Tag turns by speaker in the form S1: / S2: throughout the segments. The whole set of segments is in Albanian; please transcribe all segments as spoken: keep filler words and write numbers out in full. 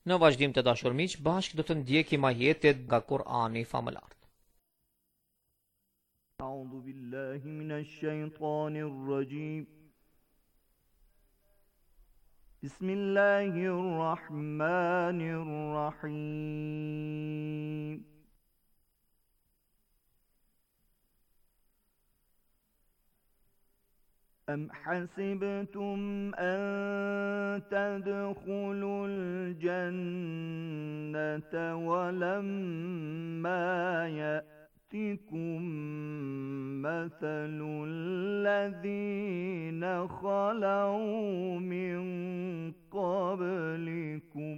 S1: Në vazhdim të dashur miq, bashkë do të ndjekim ajetet nga Kur'ani famëlar.
S2: A'udhu billahi minash shaitanir rajim. Bismillahir rahmanir rahim. أم حسبتم أن تدخلوا الجنة ولما يأتكم مثل الذين خلوا من قبلكم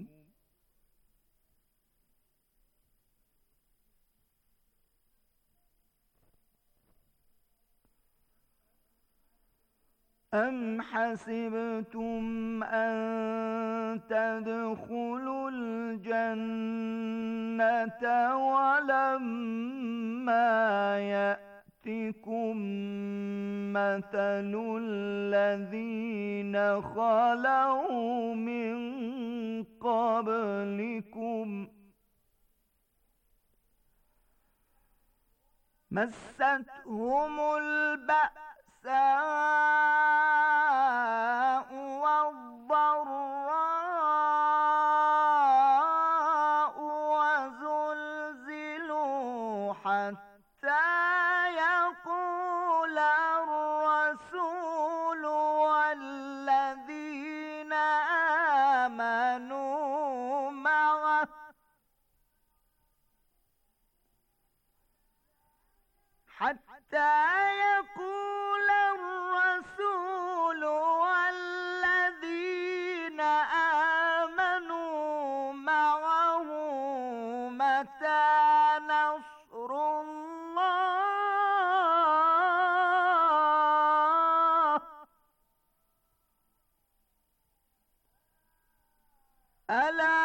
S2: أم حسبتم أن تدخلوا الجنة ولما يأتكم مثل الذين خلوا من قبلكم مستهم البأساء والضراء وزلزلوا حتى يقول الرسول والذين آمنوا معه حتى يقول الرسول والذين آمنوا معه متى نصر الله ألا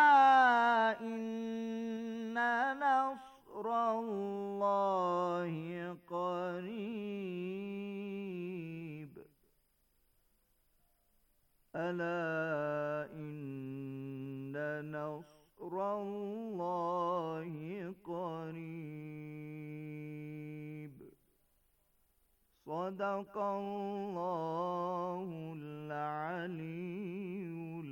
S2: إن نصر الله قريب ألا إن نصر الله قريب صدق الله العلي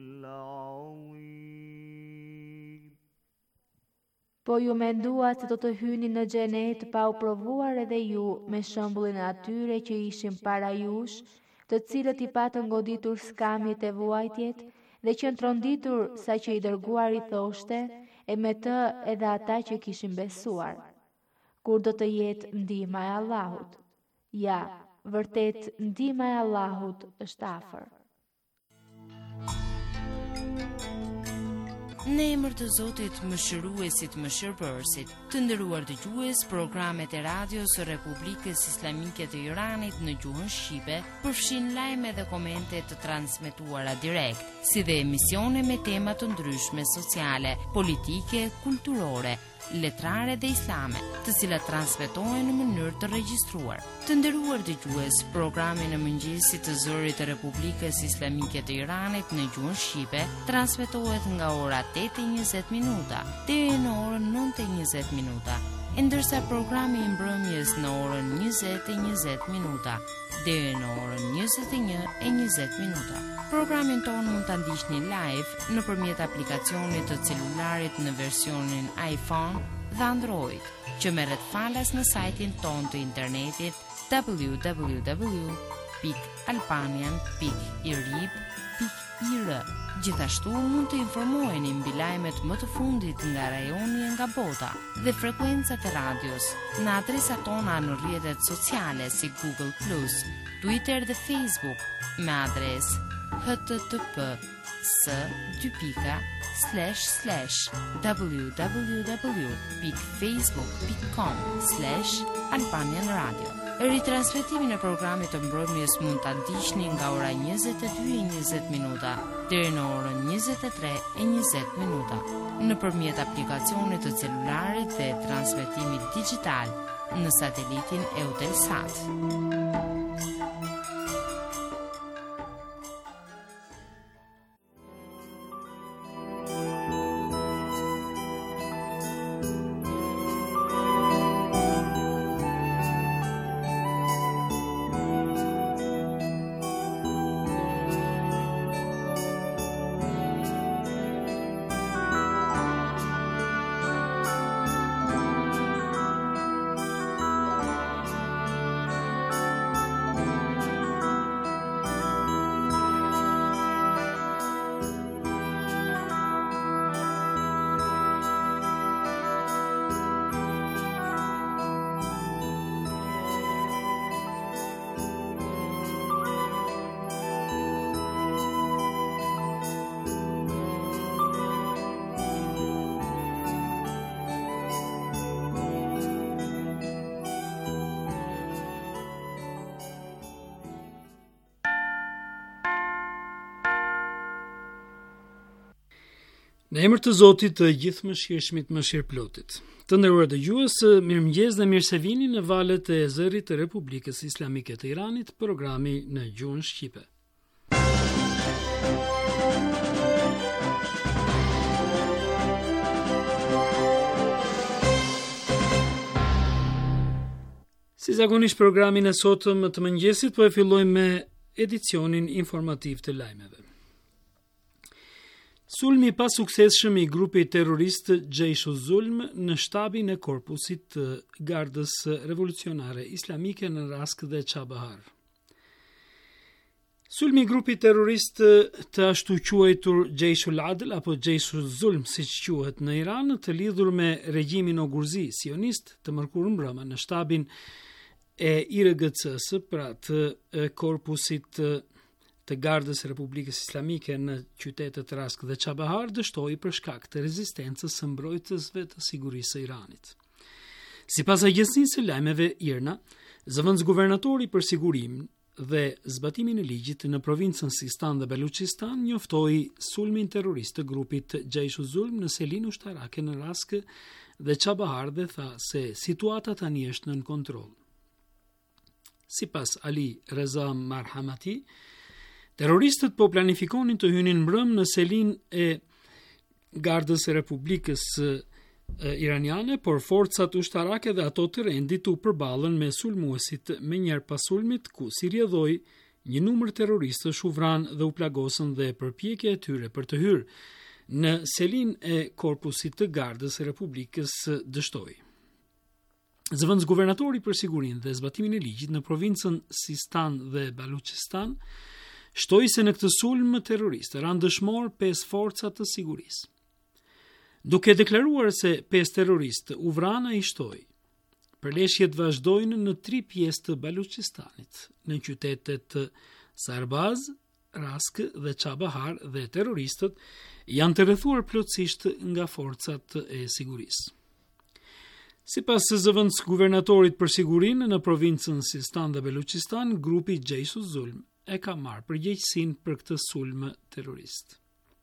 S2: العظيم.
S3: Po ju menduat se do të hyni në xhenet pa u provuar edhe ju me shembullin e atyre që ishin para jush, të cilët i patën goditur skamjet e vuajtjet dhe që tronditur sa që i dërguari thoshte, e me të edhe ata që kishin besuar. Kur do të jetë ndihma e Allahut? Ja, vërtet ndihma e Allahut është afër.
S4: Në emër të Zotit Mëshiruesit Mëshirbërësit, të nderuar dëgjues, programet e radios së Republikës Islamike të Iranit në gjuhën shqipe përfshin lajme dhe komente të transmetuara direkt, si dhe emisione me tema të ndryshme sociale, politike, kulturore, letrare dhe islame, të cilat transmetohen në mënyrë të regjistruar. Të nderuar dëgjues, programi në mëngjesit të zërit të Republikës Islamike të Iranit në gjuhën shqipe transmetohet nga ora tetë e njëzet minuta deri në orën nëntë e njëzet minuta, ndërsa programi i mbrëmjes në orën njëzet e njëzet minuta deri në orën njëzet e një e njëzet minuta. Programin tonë mund ta ndiqni live nëpërmjet aplikacionit të celularit në versionin iPhone dhe Android, që merret falas në sajtin tonë të internetit w w w pikë albanian pikë irib pikë i r. Gjithashtu mund të informoheni mbi lajmet më të fundit nga rajoni e nga bota dhe frekuencat e radios në adresat tona në rrjetet sociale si Google plus, Twitter dhe Facebook me adresë h t t p s dy pika slash slash w w w pikë facebook pikë com slash albanian radio. Ritransmetimin e programit të mbrëmjes mund ta ndiqni nga ora njëzet e dy e njëzet minuta deri në orën njëzet e tre e njëzet minuta nëpërmjet aplikacionit të celularit dhe transmetimit digjital në satelitin Eutelsat.
S5: Në emër të Zotit të gjithë mëshirshmit mëshirëplotit. Të nderuar dëgjues, mirëmëngjes dhe mirë se vini në valët e zërit të Republikës Islamike të Iranit, programi në gjuhën shqipe. Si zakonisht programin e sotëm të mëngjesit po e fillojmë me edicionin informativ të lajmeve. Sulmi pa suksesshëm i grupit terrorist Gjejshu Zulm në shtabin e korpusit të Gardës Revolucionare Islamike në Rask dhe Çabahar. Sulmi i grupit terrorist të ashtu quajtur Gjejshul Adl apo Gjejshu Zulm siç quhet në Iran, të lidhur me regjimin ogurzi sionist të mërkurë mbrëma në shtabin e I R G C-s, pra të korpusit të Gardës Republikës Islamike në qytetet Rask dhe Çabahar, dështoi për shkak të rezistencës së mbrojtësve të sigurisë së Iranit. Sipas agjencisë së lajmeve I R N A, zëvendësguvernatori për sigurimin dhe zbatimin e ligjit në provincën Sistan dhe Beluchistan njoftoi sulmin terrorist të grupit Gjejshu Zulm në selin ushtarake në Rask dhe Çabahar dhe tha se situata tani është nën kontroll. Sipas Ali Reza Marhamati, terroristët po planifikonin të hynin mbrëm në selin e Gardës e Republikës Iraniane, por forcat ushtarake dhe ato të rendit u përbalën me sulmuesit me njerë pas sulmit, ku si rjedhoi një numër terroristësh u vranë dhe u plagosën dhe përpjekja e tyre për të hyrë në selin e korpusit të Gardës e Republikës dështoi. Zëvendësguvernatori për sigurinë dhe zbatimin e ligjit në provincën Sistan dhe Baluchistan shtoi se në këtë sulm terrorist ranë dëshmor pesë forca të sigurisë. Duke deklaruar se pesë terroristë u vranë, ai shtoi: përleshjet vazhdojnë në tri pjesë të Baluchistanit, në qytetet Sarbaz, Rask dhe Çabahar, dhe terroristët janë të rrethuar plotësisht nga forcat e sigurisë. Sipas zëvendësguvernatorit për sigurinë në provincën Sistan dhe Beluchistan, grupi Gjejshu Zulm e ka marrë përgjegjësinë për këtë sulm terrorist.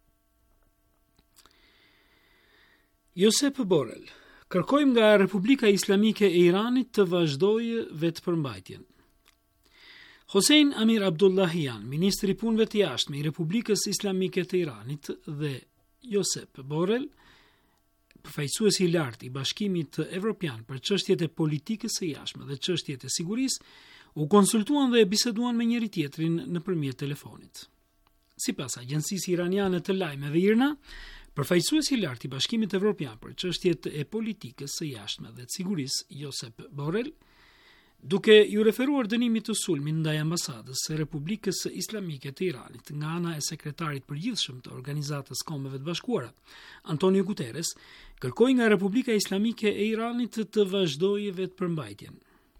S5: Josep Borrell: kërkojmë nga Republika Islamike e Iranit të vazhdojë vetëpërmbajtjen. Hossein Amir Abdullahian, ministri i punëve të jashtme i Republikës Islamike të Iranit, dhe Josep Borrell, përfaqësuesi i lartë i Bashkimit Evropian për çështjet e politikës së jashtme dhe çështjet e sigurisë, u konsultuan dhe biseduan me njëri tjetrin nëpërmjet telefonit. Sipas agjencisë iraniane të lajmeve I R N A, përfaqësuesi i lartë i Bashkimit Evropian për çështjet e politikës së jashtme dhe të sigurisë, Josep Borrell, duke ju referuar dënimit të sulmit ndaj ambasadës së Republikës Islamike të Iranit nga ana e sekretarit përgjithshëm të Organizatës Kombeve të Bashkuara, Antonio Guterres, kërkoi nga Republika Islamike e Iranit të vazhdojë vetëpërmbajtjen.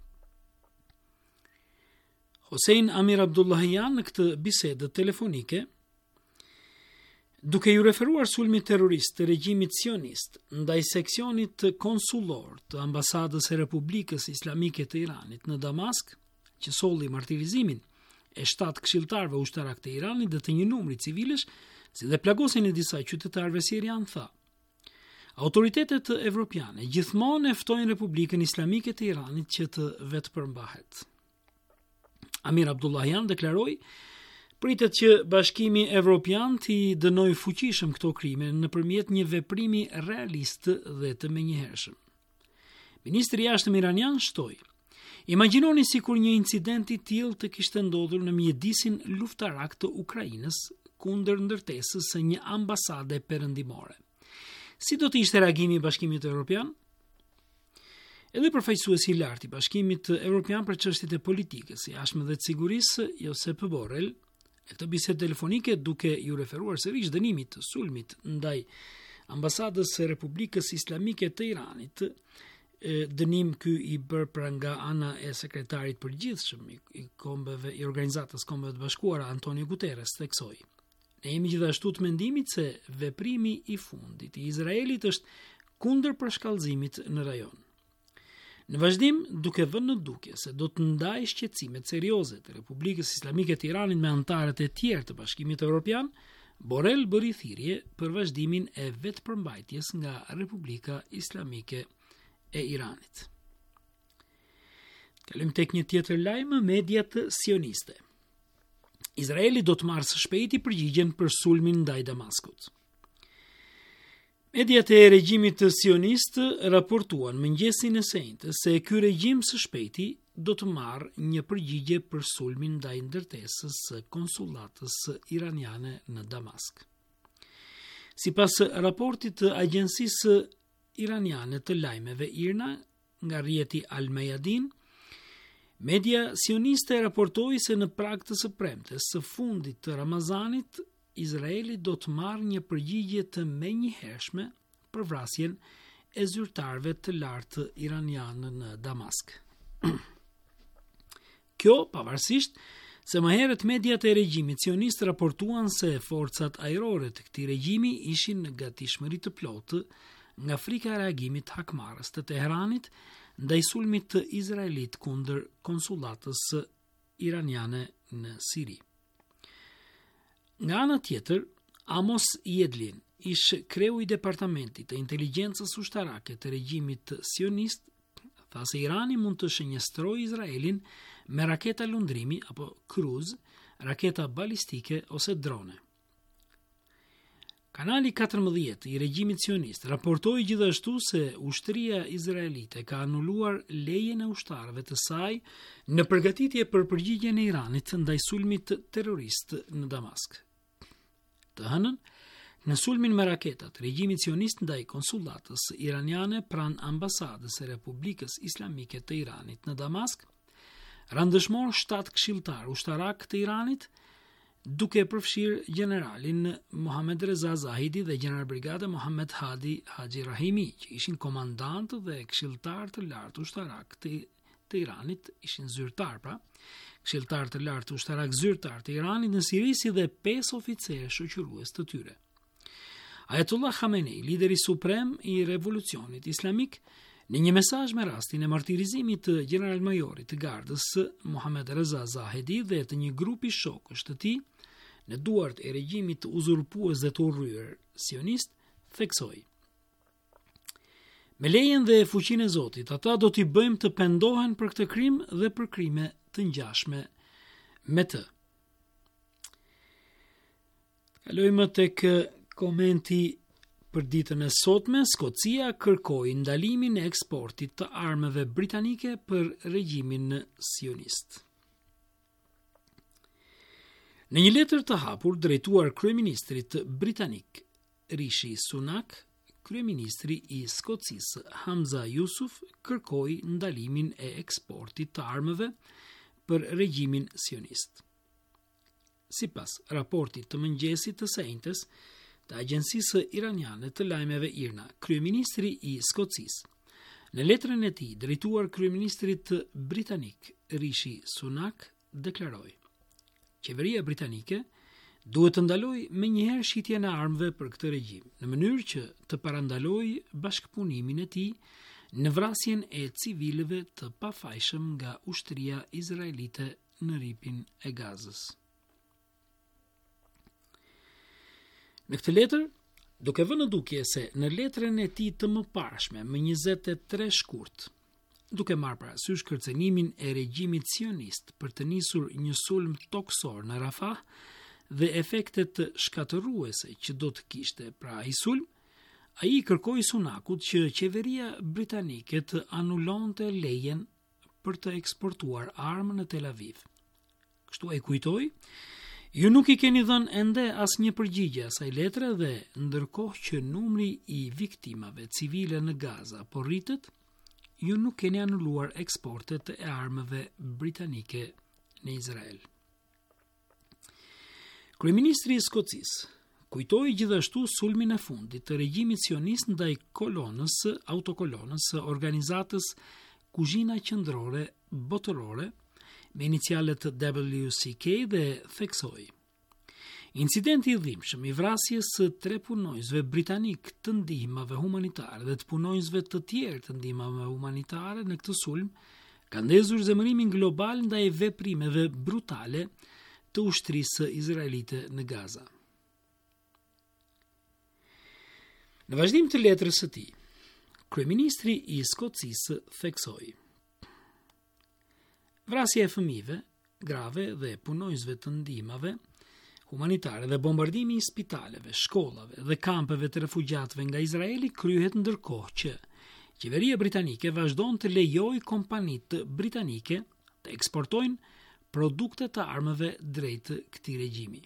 S5: Hossein Amir Abdullahian në këtë bisedë telefonike, duke ju referuar sulmit terrorist të regjimit sionist ndaj seksionit konsullor të ambasadës e Republikës Islamike të Iranit në Damask, që solli martirizimin e shtatë këshilltarëve ushtarak të Iranit dhe të një numri civilësh, si dhe plagosin e disa qytetarëve sirian, tha: autoritetet evropiane gjithmonë e ftojnë Republikën Islamike të Iranit që të vetëpërmbahet. Amir Abdullahian deklaroi: pritet që Bashkimi Evropian t'i dënojë fuqishëm këto krime nëpërmjet një veprimi realist dhe të menjëhershëm. Ministri i jashtëm iranian shtoi: imagjinoni sikur një incident i tillë të kishte ndodhur në mjedisin luftarak të Ukrainës kundër ndërtesës së një ambasade perëndimore. Si do të ishte reagimi i Bashkimit Evropian? Edhe përfaqësuesi i lartë i Bashkimit Evropian për çështjet e politikës së jashtme dhe të sigurisë, Josep Borrell, në këtë bisedë telefonike, duke ju referuar sërish dënimit të sulmit ndaj ambasadës së Republikës Islamike të Iranit, dënim ky i bërë pra nga ana e sekretarit përgjithshëm i kombeve i Organizatës Kombeve të Bashkuara, Antonio Guterres, theksoi: ne jemi gjithashtu të mendimit se veprimi i fundit i Izraelit është kundër përshkallëzimit në rajon. Në vazhdim, duke vënë në dukje se do të ndajë shqetësimet serioze të Republikës Islamike të Iranit me anëtarët e tjerë të Bashkimit Evropian, Borrell bëri thirrje për vazhdimin e vetëpërmbajtjes nga Republika Islamike e Iranit. Kalim tek një tjetër lajm, mediat sioniste. Izraeli do të marrë së shpejti përgjigjen për sulmin ndaj Damaskut. Mediat e regjimit sionist raportuan mëngjesin e sejnës se ky regjim së shpejti do të marrë një përgjigje për sulmin ndaj ndërtesës së konsullatës iraniane në Damask. Sipas raportit të agjensisë iraniane të lajmeve I R N A nga rrjeti Al Mayadin, media sioniste raportoi se në prag të së premtes së fundit të Ramazanit, Izraeli do të marrë një përgjigje të menjëhershme për vrasjen e zyrtarëve të lartë iranianë në Damask. Kjo pavarësisht se më herët mediat e regjimit sionist raportuan se forcat ajrore të këtij regjimi ishin në gatishmëri të plotë nga frika e reagimit hakmarrës të Teheranit ndaj sulmit të Izraelit kundër konsullatës iraniane në Siri. Nga ana tjetër, Amos Yedlin, ish kreu I departamentit të inteligjencës ushtarake të regjimit sionist, tha se Irani mund të shënjestrojë Izraelin me raketa lundrimi apo kruz, raketa balistike ose drone. Kanali katërmbëdhjetë I regjimit sionist raportoi gjithashtu se ushtria izraelite ka anuluar lejen e ushtarëve të saj në përgatitje për përgjigjen e Iranit ndaj sulmit terrorist në Damask. Të hënën, në sulmin me raketat, regjimi sionist ndaj konsullatës iraniane pranë ambasadës e Republikës Islamike të Iranit në Damask, randëshmor shtatë këshilltar ushtarak të Iranit, duke përfshirë generalin Mohammed Reza Zahidi dhe general brigade Mohammed Hadi Haji Rahimi, që ishin komandantë dhe këshilltar të lartë ushtarak të, të Iranit, ishin zyrtar pra, këshilltar të lartë ushtarak zyrtar të Iranit në Siri si dhe pesë oficerë shoqërues të tyre. Ayatollah Khamenei, lideri suprem I revolucionit islamik, në një mesazh me rastin e martirizimit të general-majorit të gardës Mohammed Reza Zahedi dhe të një grupi shokësh të tij në duart e regjimit të uzurpues dhe të urryer sionist, theksoi: Me lejen dhe fuqinë e Zotit, ata do t'i bëjmë të pendohen për këtë krim dhe për krime të ngjashme me të. Kalojmë tek komenti për ditën e sotme. Skocia kërkoi ndalimin e eksportit të armëve britanike për regjimin sionist. Në një letër të hapur drejtuar kryeministrit britanik Rishi Sunak, kryeministri I Skocisë Hamza Yusuf kërkoi ndalimin e eksportit të armëve për regjimin sionist. Sipas raportit të mëngjesit të sejntes të agjensisë iraniane të lajmeve I R N A, kryeministri I Skocisë, në letrën e tij drejtuar kryeministrit britanik Rishi Sunak, deklaroi: Qeveria britanike duhet të ndalojë menjëherë shitjen e armëve për këtë regjim, në mënyrë që të parandalojë bashkëpunimin e tij në vrasjen e civilëve të pafajshëm nga ushtria izraelite në ripin e Gazës. Në këtë letër, duke vënë dukje se në letrën e tij të mëparshme më njëzet e tre shkurt, duke marrë parasysh kërcënimin e regjimit sionist për të nisur një sulm tokësor në Rafah dhe efektet shkatërruese që do të kishte pra ai sulm, ai kërkoi Sunakut që qeveria britanike të anulonte lejen për të eksportuar armë në Tel Aviv. Kështu ai kujtoi: Ju nuk I keni dhënë ende asnjë përgjigje asaj letre dhe ndërkohë që numri I viktimave civile në Gaza po rritet, ju nuk keni anuluar eksportet e armëve britanike në Izrael. Kryeministri I Skocisë kujtoi gjithashtu sulmin e fundit të regjimit sionist ndaj kolonës, autokolonës së organizatës Kuzhina Qendrore Botërore me inicialet W C K dhe theksoi: Incidenti I dhimbshëm I vrasjes së tre punonjësve britanik të ndihmave humanitare dhe të punonjësve të tjerë të ndihmave humanitare në këtë sulm ka ndezur zemërimin global ndaj veprimeve brutale të ushtrisë izraelite në Gaza. Në vazhdim të letrës së tij, kryeministri i Skocisë theksoi: vrasja e fëmijëve, grave dhe punonjësve të ndihmave humanitare dhe bombardimi i spitaleve, shkollave dhe kampeve të refugjatëve nga Izraeli kryhet ndërkohë që qeveria britanike vazhdon të lejojë kompanitë britanike të eksportojnë produkte të armëve drejt këtij regjimi.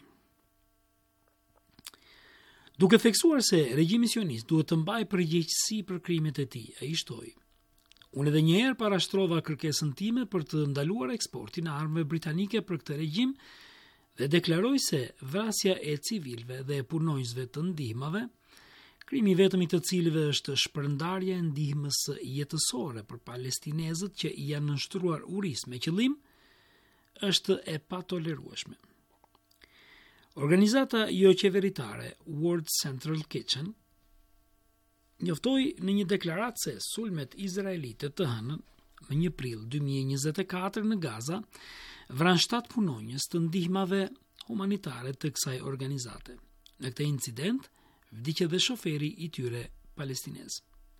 S5: Duke theksuar se regjimi sionist duhet të mbajë përgjegjësi për krimet e tij, ai shtoi: unë edhe një herë parashtrova kërkesën time për të ndaluar eksportin e armëve britanike për këtë regjim dhe deklaroj se vrasja e civilëve dhe e punonjësve të ndihmave, krimi vetëm i të cilëve është shpërndarja e ndihmës jetësore për palestinezët që i janë nënshtruar uris me qëllim, është e patolerueshme. Organizata jo qeveritare World Central Kitchen njoftoi në një deklaratë se sulmet izraelite të hënën më një prill dy mijë e njëzet e katër në Gaza vran shtatë punonjës të ndihmave humanitare të kësaj organizate. Në këtë incident vdiq edhe shoferi i tyre palestinez.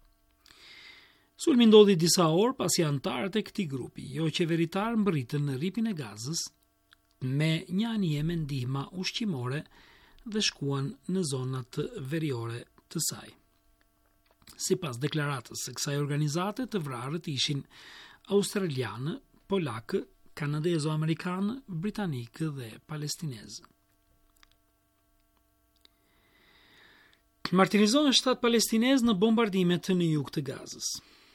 S5: Sulmi ndodhi disa orë pasi anëtarët e këtij grupi jo qeveritar mbërritën në rripin e Gazës me një anije me ndihma ushqimore dhe shkuan në zonat veriore të saj. Sipas deklaratës së kësaj organizate, të vrarët ishin australianë, polakë, kanadezo-amerikanë, britanikë dhe palestinezë. Martirizohen shtatë palestinezë në bombardimet në jug të Gazës.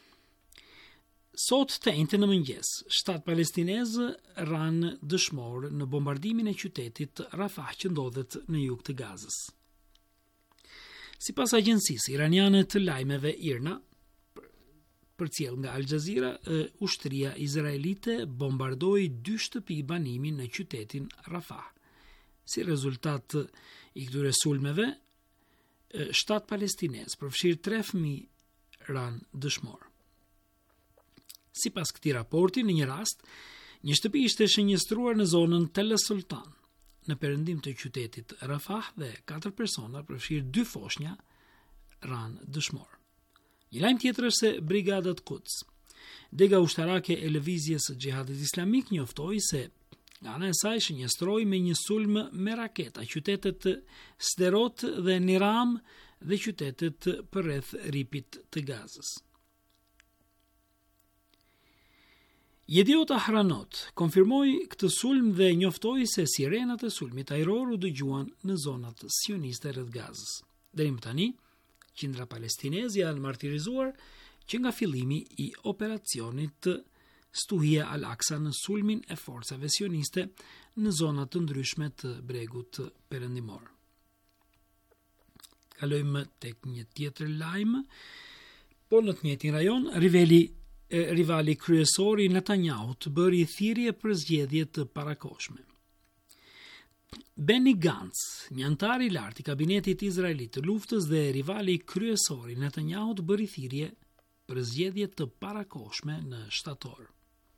S5: Sot të njëjtën në mëngjes, shtatë palestinezë ranë dëshmor në bombardimin e qytetit Rafah që ndodhet në jug të Gazës. Sipas agjencisë iraniane të lajmeve IRNA, përcjell nga Al Jazeera, ushtria izraelite bombardoi dy shtëpi banimi në qytetin Rafah. Si rezultat i këtyre sulmeve, shtatë palestinezë, përfshirë tre fëmijë, ranë dëshmor. Sipas këtij raporti, në një rast, një shtëpi ishte shënjestruar në zonën Tel Sultan, në perëndim të qytetit Rafah dhe katër persona, përfshirë dy foshnja, ranë dëshmor. Një lajm tjetër është se Brigadat Quds, dega ushtarake e lëvizjes së Xhihadit Islamik, njoftoi se nga ana e saj shënjestroi me një sulm me raketa qytetet Sderot dhe Niram dhe qytetet përreth rripit të Gazës. Yediot Ahranot konfirmoi këtë sulm dhe njoftoi se sirenat e sulmit ajror u dëgjuan në zonat sioniste rreth Gazës. Deri më tani, qindra palestinezë janë martirizuar që nga fillimi i operacionit Stuhia Al-Aqsa në sulmin e forcave sioniste në zonat të ndryshme të bregut perëndimor. Kalojmë tek një tjetër lajm, po në të njëjtin rajon, rivali rivali kryesor i Netanyahut bëri thirrje për zgjedhje të parakohshme. Benny Gantz, një antar i lartë i kabinetit izraelit të luftës dhe rivali kryesor i Netanyahut, bëri thirrje për zgjedhje të parakohshme në shtator.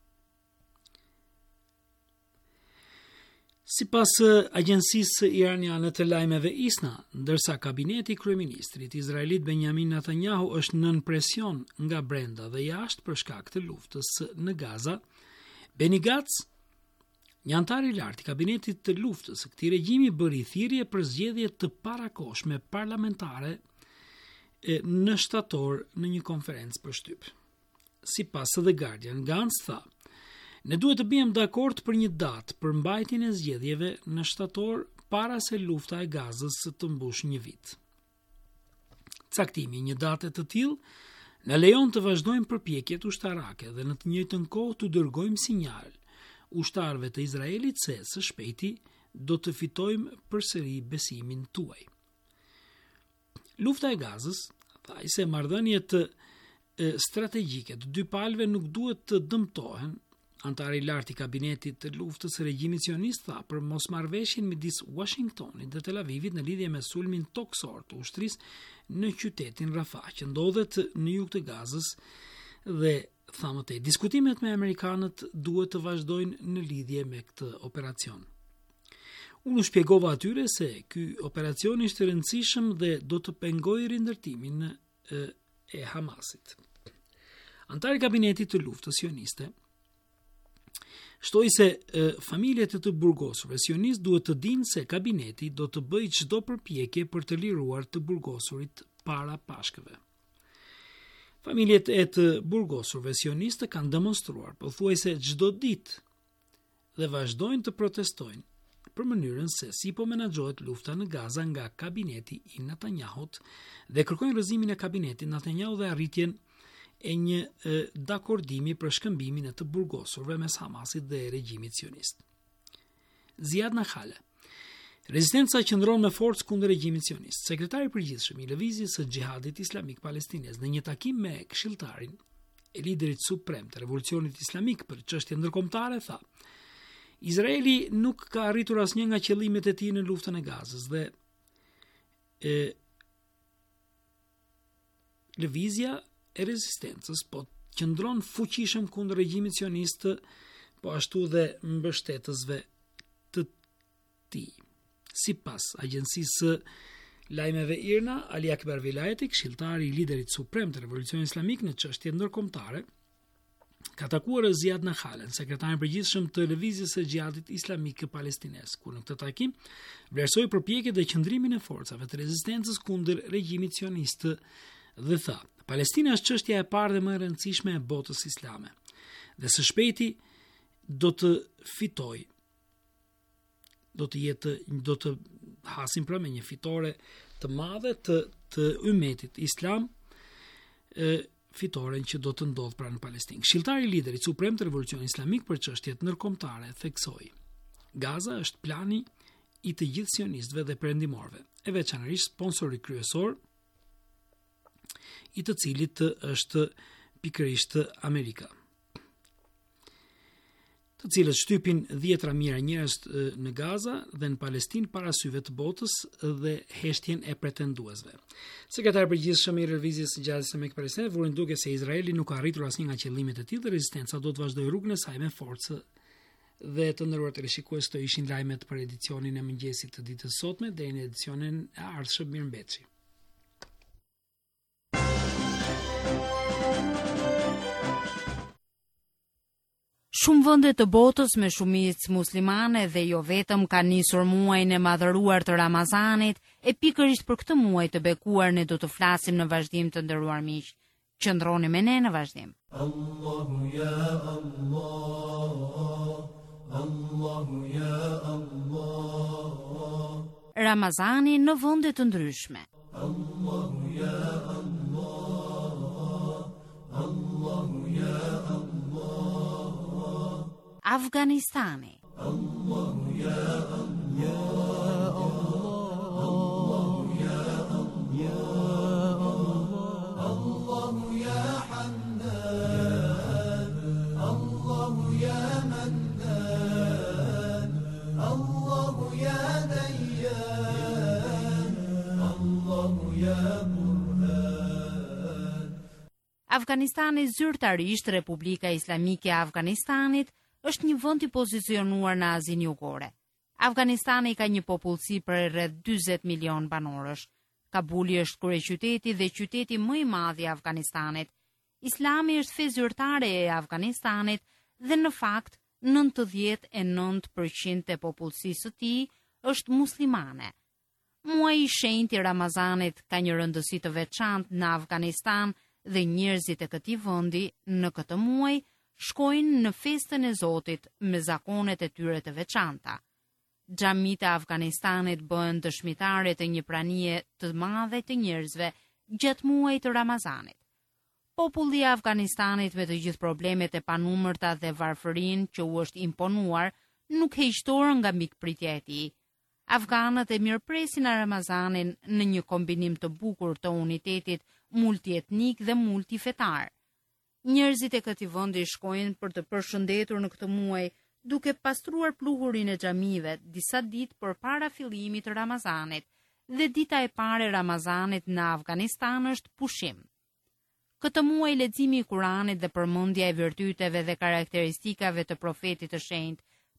S5: Sipas agjencisë iraniane të lajmeve ISNA, ndërsa kabineti i kryeministrit izraelit Benjamin Netanyahu është nën presion nga brenda dhe jashtë për shkak të luftës në Gaza, Benny Gantz, një antar i lartë i kabinetit të luftës së këtij regjimi, bëri thirrje për zgjedhje të parakohshme parlamentare në shtator në një konferencë për shtyp. Sipas The Guardian, Gantz tha: ne duhet të bëjmë dakord për një datë për mbajtjen e zgjedhjeve në shtator para se lufta e Gazës të mbush një vit. Caktimi i një date të tillë na lejon të vazhdojmë përpjekjet ushtarake dhe në të njëjtën kohë të dërgojmë sinjal ushtarëve të Izraelit se së shpejti do të fitojmë përsëri besimin tuaj. Lufta e Gazës, thaj se marrëdhëniet strategjike të dy palëve nuk duhet të dëmtohen. Antari i lartë i kabinetit të luftës së regjimit sionist tha për mosmarrveshjen midis Washingtonit dhe Tel Avivit në lidhje me sulmin toksor të ushtrisë në qytetin Rafah që ndodhet në jug të Gazës dhe tha më tej, diskutimet me amerikanët duhet të vazhdojnë në lidhje me këtë operacion. Unë shpjegova atyre se ky operacion ishte i rëndësishëm dhe do të pengojë rindërtimin e, e Hamasit. Antari i kabinetit të luftës sioniste shtoi se e, familjet e të burgosurve sionist duhet të dinë se kabineti do të bëjë çdo përpjekje për të liruar të burgosurit para pashkëve. Familjet e të burgosurve sionistë kanë demonstruar pothuajse çdo ditë dhe vazhdojnë të protestojnë për mënyrën se si po menaxhohet lufta në Gaza nga kabineti i Netanyahut dhe kërkojnë rrëzimin e kabinetit Netanyahu dhe arritjen e një e, dakordimi për shkëmbimin e të burgosurve mes Hamasit dhe regjimit sionist. Ziad Nakale. Rezistenca qëndron me forcë kundër regjimit sionist. Sekretari i përgjithshëm i lëvizjes së Xhihadit Islamik Palestinez në një takim me këshilltarin e liderit suprem të revolucionit islamik për çështje ndërkombëtare tha: Izraeli nuk ka arritur asnjë nga qëllimet e tij në luftën e Gazës dhe e, lëvizja e rezistencës po qëndron fuqishëm kundër regjimit sionist, po ashtu dhe mbështetësve të tij. Sipas agjencisë lajmeve I R N A, Ali Akbar Velayati, këshilltari I liderit suprem të revolucionit islamik në çështje ndërkombëtare, ka takuar Ziad Nakhalen, sekretarin e përgjithshëm të lëvizjes së Xhihadit Islamik Palestinez, ku në këtë takim vlerësoi përpjekjet dhe qëndrimin e forcave të rezistencës kundër regjimit sionist dhe tha: Palestina është çështja e parë dhe më e rëndësishme e botës islame dhe së shpejti do të fitojë do të jetë do të hasim pra me një fitore të madhe të të ummetit islam, e, fitoren që do të ndodh pranë në Palestinë. Këshilltari I liderit suprem të revolucionit islamik për çështjet ndërkombëtare theksoi: Gaza është plani I të gjithë sionistëve dhe perëndimorëve, e veçanërisht sponsori kryesor I të cilit është pikërisht Amerika, të cilët shtypin dhjetra mijëra njerëz në Gaza dhe në Palestinë para syve të botës dhe heshtjen e pretenduesve. Sekretari I përgjithshëm I lëvizjes së Xhihadit Islamik Palestinez vuri duke se Izraeli nuk ka arritur asnjë nga qëllimet e tij dhe rezistenca do të vazhdojë rrugën e saj me forcë. Dhe të nderuar teleshikues, këto ishin lajmet për edicionin e mëngjesit të ditës sotme deri në edicionin e ardhshëm. Mirëmbëjtje.
S4: Shumë vende të botës me shumicë muslimane dhe jo vetëm kanë nisur muajin e madhëruar të Ramazanit e pikërisht për këtë muaj të bekuar ne do të flasim në vazhdim të nderuar miq. Qëndroni me ne në vazhdim.
S6: Allahu ya Allah, Allahu ya Allah.
S4: Ramazani në vende të ndryshme.
S6: Allahu ya Allah, Allahu ya Allah.
S4: Afganistani.
S6: Allahu ya Allah, Allahu ya Allah, Allahu ya Hannan, Allahu ya Mannan, Allahu ya Dayyan, Allahu ya Qur'an.
S4: Afganistani zyrtarisht Republika Islamike e Afganistanit është një vend I pozicionuar në Azinë Jugore. Afganistani ka një popullsi për rreth dyzet milion banorësh. Kabuli është kryeqyteti dhe qyteti më I madh I Afganistanit. Islami është fe zyrtare e Afganistanit dhe në fakt nëntëdhjetë e nëntë përqind e popullsisë së tij është muslimane. Muaji I shenjtë I Ramazanit ka një rëndësi të veçantë në Afganistan dhe njerëzit e këtij vendi në këtë muaj shkojnë në festën e Zotit me zakonet e tyre të veçanta. Xhamitë e Afganistanit bëhen dëshmitare të një pranie të madhe të njerëzve gjatë muajit të Ramazanit. Populli I Afganistanit me të gjithë problemet e panumërta dhe varfërinë që u është imponuar nuk heqtor nga mikpritja e tij. Afganët e mirëpresin Ramazanin në një kombinim të bukur të unitetit multietnik dhe multifetar. Njerëzit e këtij vendi shkojnë për të përshëndetur në këtë muaj duke pastruar pluhurin e xhamive disa ditë përpara fillimit të Ramazanit dhe dita e parë e Ramazanit në Afganistan është pushim. Këtë muaj leximi I Kuranit dhe përmendja e virtyteve dhe karakteristikave të profetit të shenjtë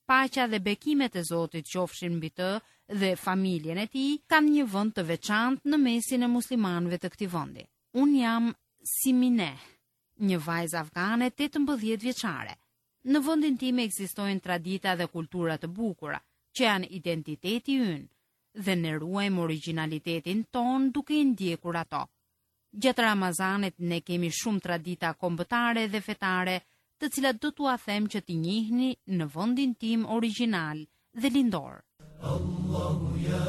S4: paqja dhe bekimet e Zotit qofshin mbi të dhe familjen e tij, kanë një vend të veçantë në mesin e muslimanëve të këtij vendi. Un jam Simine, një vajzë afgane tetëmbëdhjetë vjeçare. Në vendin tim ekzistojnë tradita dhe kultura të bukura, që janë identiteti ynë, dhe ne ruajmë origjinalitetin ton duke i ndjekur ato. Gjatë Ramazanit ne kemi shumë tradita kombëtare dhe fetare, të cilat do t'ua them që t'i njihni në vendin tim origjinal dhe lindor.
S6: Allahu ya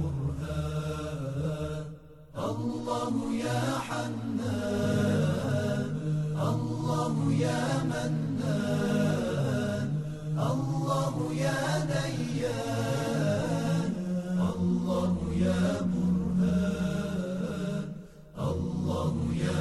S6: Burhan, Allahu ya Hannan, Allahu ya Mannan, Allahu ya Dayyan, Allahu ya Burhan, Allahu ya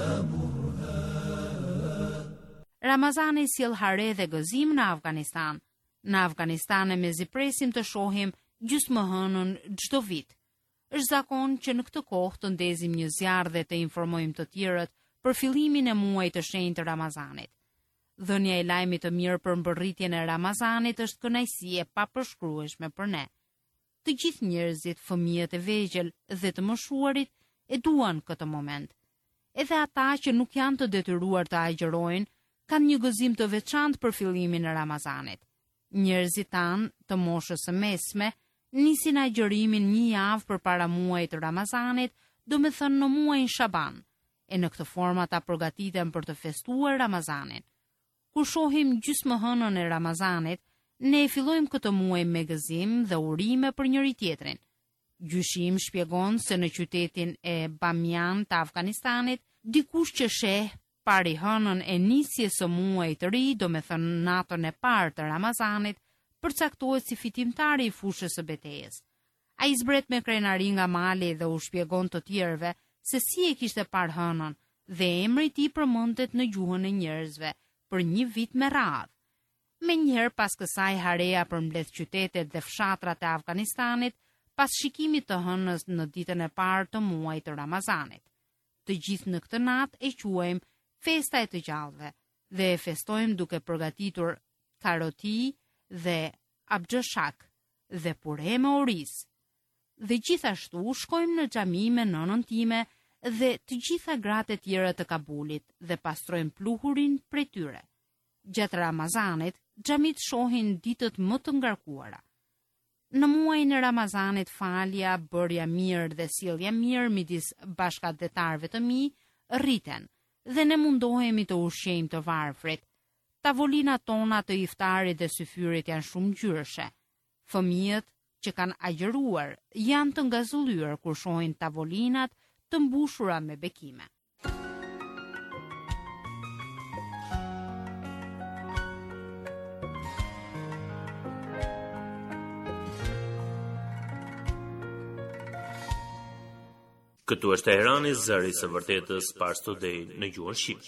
S6: Burhan.
S4: Ramazani sjell hare dhe gëzim në Afganistan. Në Afganistan e mezi presim të shohim gjysmëhënën çdo vit. Është zakon që në këtë kohë të ndezim një zjarr dhe të informojmë të tjerët për fillimin e muajit të shenjtë të Ramazanit. Dhënia e lajmit të mirë për mbërritjen e Ramazanit është kënaqësi e papërshkrueshme për ne. Të gjithë njerëzit, fëmijët e vegjël dhe të moshuarit e duan këtë moment. Edhe ata që nuk janë të detyruar të agjërojnë, kanë një gëzim të veçantë për fillimin e Ramazanit. Njerëzit tanë të moshës së mesme nisin agjërimin një javë përpara muajit të Ramazanit, do me thënë në muajin Shaban, e në këtë formë ata përgatiten për të festuar Ramazanin. Kur shohim gjysmëhënën e Ramazanit, ne e fillojmë këtë muaj me gëzim dhe urime për njëri tjetrin. Gjyshim shpjegon se në qytetin e Bamiyan të Afganistanit, dikush që sheh pari hënën e nisjes së muajit të ri, do me thënë natën e parë të Ramazanit, përcaktohet si fitimtari i fushës së betejës. Ai zbret me krenari nga mali dhe u shpjegon të tjerëve se si e kishte parë hënën dhe emri i tij përmendet në gjuhën e njerëzve për një vit me radhë. Menjëherë pas kësaj hareja përmbledh qytetet dhe fshatrat e Afganistanit pas shikimit të hënës në ditën e parë të muajit të Ramazanit. Të gjithë në këtë natë e quajmë festa e të gjallëve dhe e festojmë duke përgatitur karoti dhe abgjëshak dhe pure me oriz. Dhe gjithashtu shkojmë në xhami me nënën time dhe të gjitha gratë e tjera të Kabulit dhe pastrojmë pluhurin prej tyre. Gjatë Ramazanit, xhamit shohin ditët më të ngarkuara. Në muajin e Ramazanit falja, bërja mirë dhe sjellja mirë midis bashkëdhetarëve të mi rriten dhe ne mundohemi të ushqejmë të varfrit. Tavolinat tona të iftarit dhe syfyrit janë shumë ngjyrshe. Fëmijët që kanë agjëruar janë të ngazëllyer kur shohin tavolinat të mbushura me bekime.
S7: Këtu është Teherani, zëri i së vërtetës, Pars Today në gjuhën shqipe.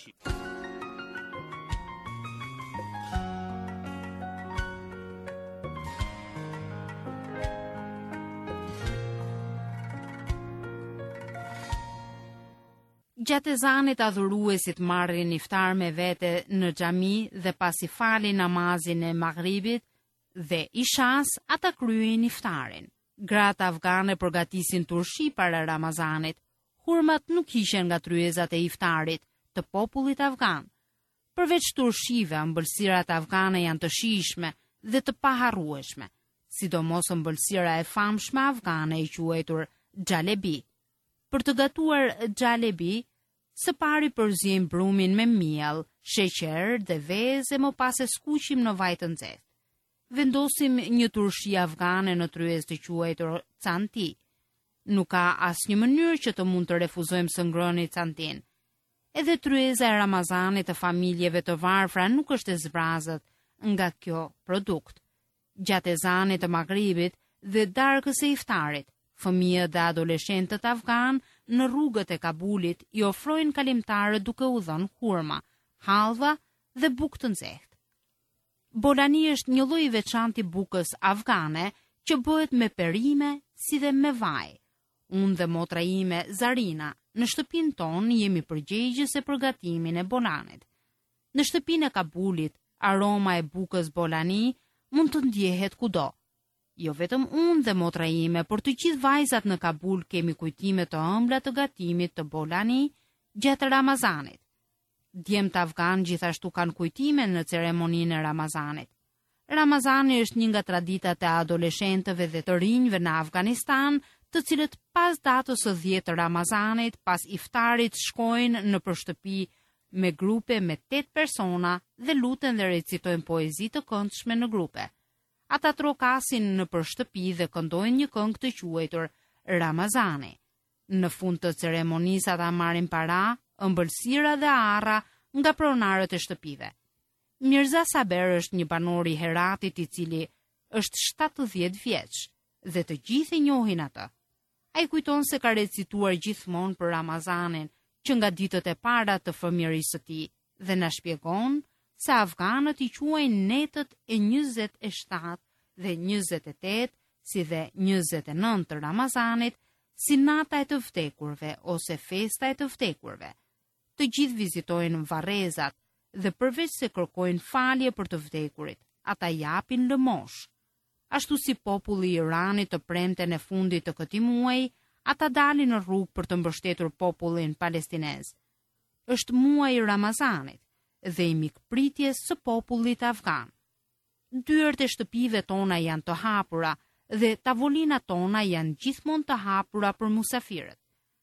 S4: Gjatë ezanit adhuruesit marrin iftar me vete në xhami dhe pasi falin namazin e maghribit dhe ishas, ata kryen iftarin. Gratë afgane përgatisin turshi para Ramazanit. Hurmat nuk ishen nga tryezat e iftarit të popullit afgan. Përveç turshive, ëmbëlsirat afgane janë të shijshme dhe të paharrueshme, sidomos ëmbëlsira e famshme afgane e quajtur xhalebi. Për të gatuar xhalebi, së pari përziejmë brumin me miell, sheqer dhe vezë e më pas e skuqim në vaj të nxehtë. Vendosim një turshi afgane në tryezë të quajtur canti. Nuk ka asnjë mënyrë që të mund të refuzojmë së ngrëni cantin. Edhe tryeza e Ramazanit të familjeve të varfra nuk është e zbrazët nga kjo produkt. Gjatë ezanit të magribit dhe darkës së iftarit, fëmijët dhe adoleshentët afgan në rrugët e Kabulit i ofrojnë kalimtarët duke u dhënë hurma, hallva dhe bukë të nxehtë. Bolani është një lloj i veçantë i bukës afgane që bëhet me perime si dhe me vaj. Unë dhe motra ime, Zarina, në shtëpinë tonë jemi përgjegjës e përgatimin e bolanit. Në shtëpinë e Kabulit, aroma e bukës bolani mund të ndjehet kudo. Jo vetëm unë dhe motra ime, por të gjithë vajzat në Kabul kemi kujtime të ëmbla të gatimit të Bolani gjatë Ramazanit. Djemtë afgan gjithashtu kanë kujtime në ceremoninë e Ramazanit. Ramazani është një nga traditat e adoleshentëve dhe të rinjve në Afganistan, të cilët pas datës së dhjetë të Ramazanit, pas iftarit shkojnë në përshtëpi me grupe me tetë persona dhe luten dhe recitojnë poezi të këndshme në grupe. Ata trokasin në përshtëpi dhe këndojnë një këngë të quajtur Ramazani. Në fund të ceremonisë ata marrin para, ëmbëlsira dhe arra nga pronarët e shtëpive. Mirza Saber është një banor i Heratit i cili është shtatëdhjetë vjeç dhe të gjithë e njohin atë. Ai kujton se ka recituar gjithmonë për Ramazanin që nga ditët e para të fëmijërisë së tij dhe na shpjegon se afganët i quajnë netët e njëzet e shtatë dhe njëzet e tetë si dhe njëzet e nëntë të Ramazanit si nata e të vdekurve ose festa e të vdekurve. Të gjithë vizitojnë varrezat dhe përveç se kërkojnë falje për të vdekurit, ata japin lëmosh. Ashtu si populli i Iranit të premten e fundit të këtij muaji, ata dalin në rrugë për të mbështetur popullin palestinez. Është muaji i Ramazanit dhe i mikpritjes së popullit afgan. Dyert e shtëpive tona janë të hapura dhe tavolinat tona janë gjithmonë të hapura për musafirët.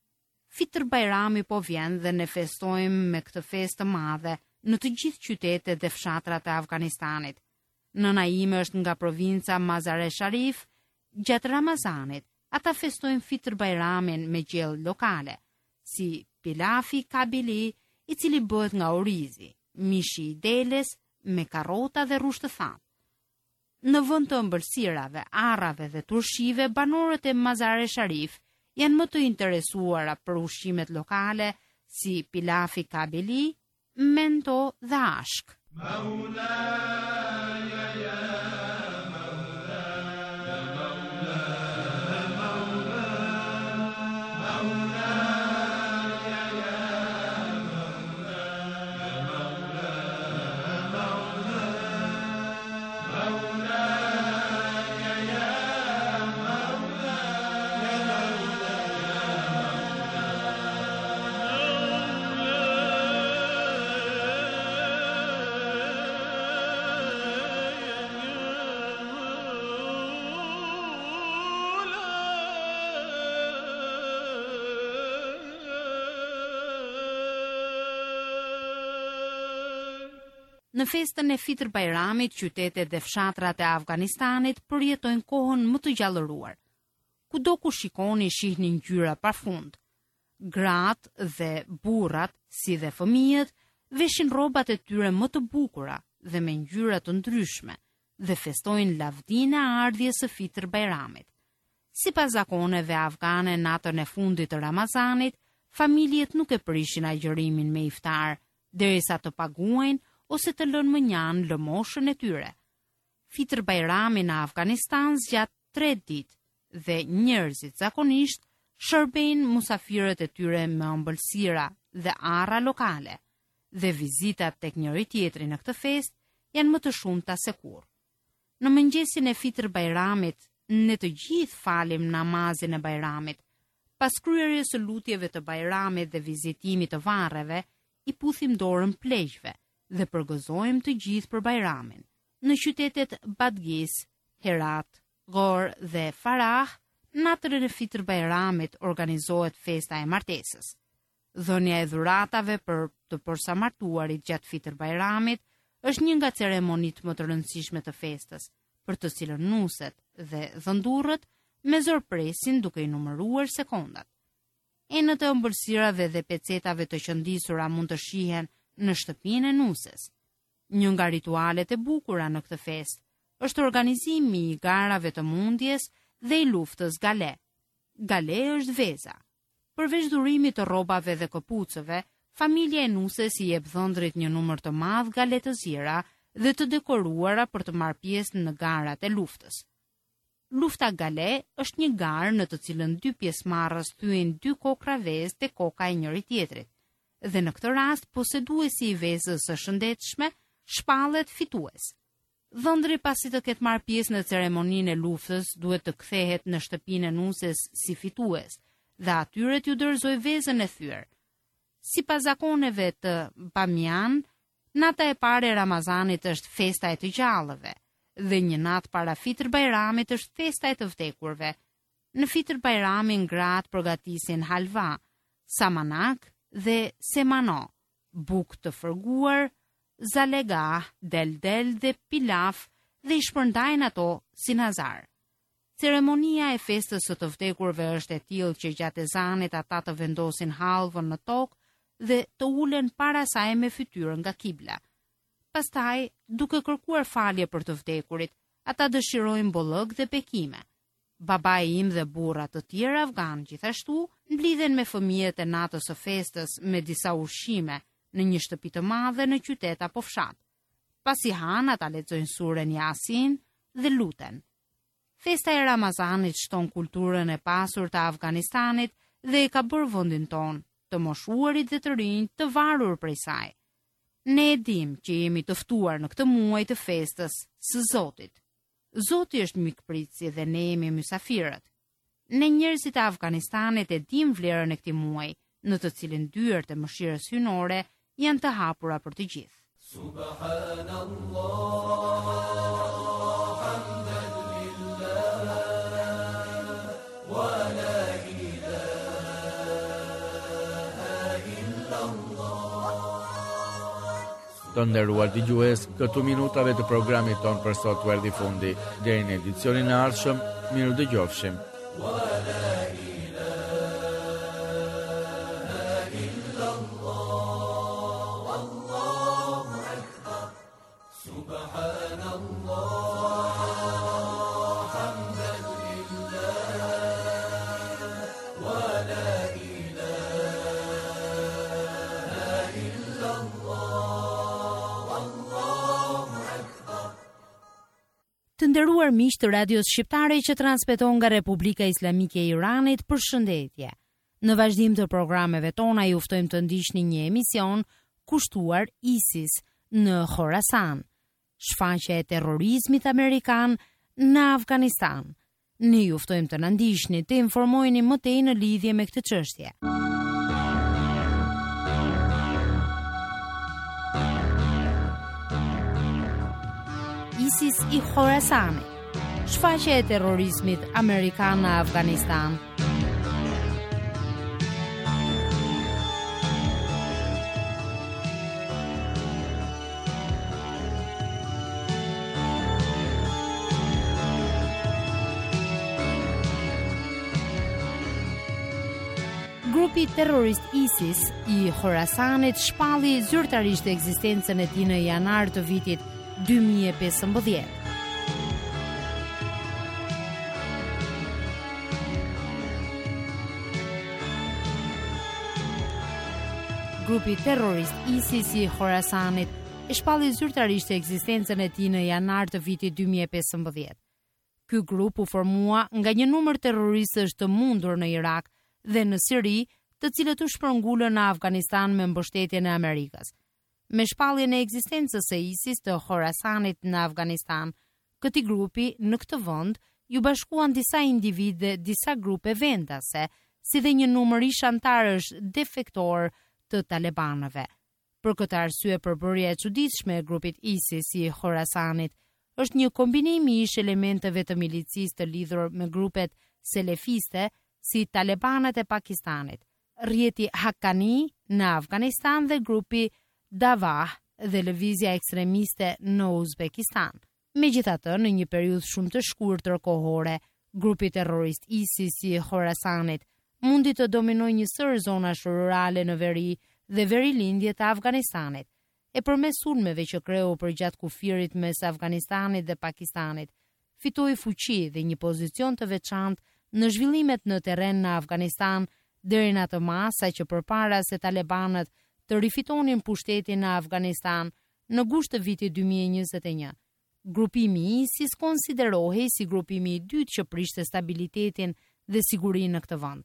S4: Fitr Bajrami po vjen dhe ne festojmë me këtë festë të madhe në të gjithë qytetet dhe fshatrat e Afganistanit. Nëna ime është nga provinca Mazar-e Sharif. Gjatë Ramazanit, ata festojnë Fitr Bajramin me gjellë lokale, si pilafi kabili, i cili bëhet nga orizi, mishi i deles me karrota dhe rusht të thatë. Në vend të ëmbëlsirave, arrave dhe turshive, banorët e Mazar-e Sharif janë më të interesuara për ushqimet lokale si pilafi kabili, mento dhe ashk. Në festën e Fitr Bajramit, qytetet dhe fshatrat e Afganistanit përjetojnë kohën më të gjallëruar. Kudo ku shikoni shihni ngjyra pafund. Gratë dhe burrat, si dhe fëmijët, veshin rrobat e tyre më të bukura dhe me ngjyra të ndryshme dhe festojnë lavdinë e ardhjes së Fitr Bajramit. Sipas zakoneve afgane, natën e fundit të Ramazanit, familjet nuk e prishin agjërimin me iftar, derisa të paguajnë ose të lënë mënjan lëmoshën e tyre. Fitr Bajrami në Afganistan zgjat tre ditë dhe njerëzit zakonisht shërbejnë musafirët e tyre me ëmbëlsira dhe arra lokale dhe vizitat tek njëri tjetri në këtë festë janë më të shumta se kurrë. Në mëngjesin e Fitr Bajramit, ne të gjithë falim namazin e Bajramit. Pas kryerjes së lutjeve të Bajramit dhe vizitimit të varreve, i puthim dorën pleqve dhe përgëzojmë të gjithë për Bajramin. Në qytetet Badghis, Herat, Ghor dhe Farah, natën e Fitr Bajramit organizohet festa e martesës. Dhënia e dhuratave për të përsamartuarit gjatë Fitr Bajramit është një nga ceremonitë më të rëndësishme të festës, për të cilën nuset dhe dhëndurrët me zor presin duke i numëruar sekondat. Enët e ëmbëlsirave dhe pecetave të qëndisura mund të shihen në shtëpinë e nuses. Një nga ritualet e bukura në këtë festë është organizimi i garave të mundjes dhe i luftës gale. Gale është veza. Përveç dhurimit të rrobave dhe këpucëve, familja e nuses i jep dhëndrit një numër të madh gale të zira dhe të dekoruara për të marrë pjesë në garat e luftës. Lufta gale është një garë në të cilën dy pjesëmarrës thyen dy kokra vezë te koka e njëri tjetrit. Dhe në këtë rast poseduesi i vezës së shëndetshme shpallet fitues. Dhëndri pasi të ketë marrë pjesë në ceremoninë e luftës, duhet të kthehet në shtëpinë e nusës si fitues, dhe atyre t'ju dorëzoj vezën e thyrë. Sipas zakoneve të Bamiyan, nata e parë e Ramazanit është festa e të gjallëve, dhe një natë para Fitr Bajramit është festa e të vdekurve. Në Fitr Bajramin gratë përgatisin halva, samanak dhe semano, bukë të fërguar, zalega, del-del dhe pilaf dhe i shpërndajnë ato si nazar. Ceremonia e festës së të vdekurve është e tillë që gjatë ezanit ata të vendosin hallvën në tokë dhe të ulen para saj me fytyrën nga kibla. Pastaj, duke kërkuar falje për të vdekurit, ata dëshirojnë bollëk dhe bekime. Babai im dhe burra të tjerë afgan gjithashtu mblidhen me fëmijët e natës së festës me disa ushqime në një shtëpi të madhe në qytet apo fshat. Pasi han, ata lexojnë surën Yasin dhe luten. Festa e Ramazanit shton kulturën e pasur të Afganistanit dhe e ka bërë vendin ton të moshuarit dhe të rinj të varur prej saj. Ne e dim që jemi të ftuar në këtë muaj të festës së Zotit. Zoti është mikpritësi dhe ne jemi mysafirët. Ne njerëzit e Afganistanit e dim vlerën e këtij muaji, në të cilin dyert e mëshirës hyjnore janë të hapura për të gjithë.
S8: Të nderuar dëgjues, këtu minutave të programit ton për sot u erdhi fundi. Deri në edicionin e ardhshëm, miru dëgjofshim.
S4: Të nderuar miq të radios shqiptare që transmeton nga Republika Islamike e Iranit, përshëndetje. Në vazhdim të programeve tona ju ftojmë të ndiqni një emision kushtuar ISIS në Khorasan, shfaqja e terrorizmit amerikan në Afganistan. Ne ju ftojmë të na ndiqni të informoheni më tej në lidhje me këtë çështje. ISIS i Khorasanit, shfaqja e terrorizmit amerikan në Afganistan. Grupi terrorist ISIS i Khorasanit shpalli zyrtarisht ekzistencën e tij në janar të vitit dy mijë e pesëmbëdhjetë. Grupi terrorist ISIS i Khorasanit e shpalli zyrtarisht ekzistencën e tij në janar të vitit dy mijë e pesëmbëdhjetë. Ky grup u formua nga një numër terroristësh të mundur në Irak dhe në Siri, të cilët u shpërngulën në Afganistan me mbështetjen e Amerikës. Me shpalljen e ekzistencës së ISIS të Khorasanit në Afganistan, këtij grupi në këtë vend ju bashkuan disa individë, disa grupe vendase, si dhe një numër ish antarësh defektor të talibanëve. Për këtë arsye, përbërja e çuditshme e grupit ISIS i Khorasanit është një kombinim i ish elementeve të milicisë të lidhur me grupet selefiste si talibanët e Pakistanit, rrjeti Haqqani në Afganistan dhe grupi Davah dhe lëvizja ekstremiste në Uzbekistan. Megjithatë, në një periudhë shumë të shkurtër kohore, grupi terrorist ISIS i Khorasanit mundi të dominojë një sër zonash rurale në veri dhe verilindje të Afganistanit, e përmes sulmeve që kreu përgjatë kufirit mes Afganistanit dhe Pakistanit, fitoi fuqi dhe një pozicion të veçantë në zhvillimet në terren në Afganistan deri në atë masa që përpara se talibanët të rifitonin pushtetin në Afganistan në gusht të vitit dy mijë e njëzet e një. Grupimi ISIS konsiderohej si grupimi i dytë që prishte stabilitetin dhe sigurinë në këtë vend.